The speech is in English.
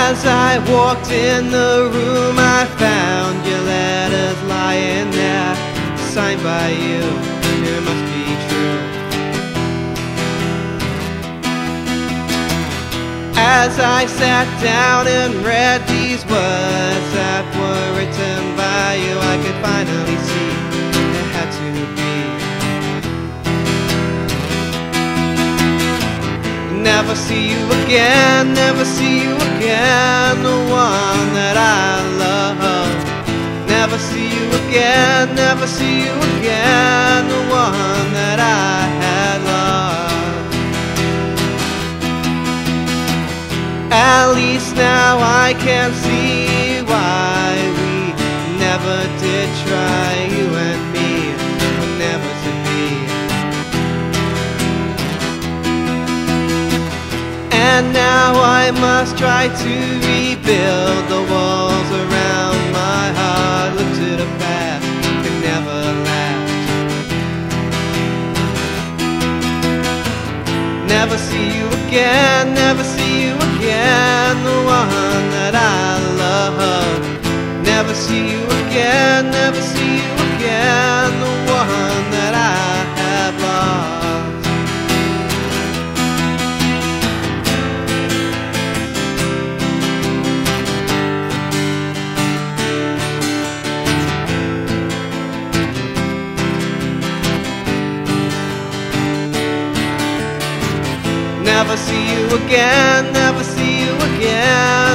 As I walked in the room, I found your letters lying there, signed by you. It must be true. As I sat down and read these words that were written by you, I could finally see it had to be. Never see you again, never see you again, the one that I love. Never see you again, never see you again, the one that I had loved. At least now I can see why we never did try, you and me, never to be. And now I must try to rebuild the walls around my heart. Look to the past, can never last. Never see you again, never see you again, the one that I love. Never see you again, never see you again, the one that I have lost. Never see you again, never see you again.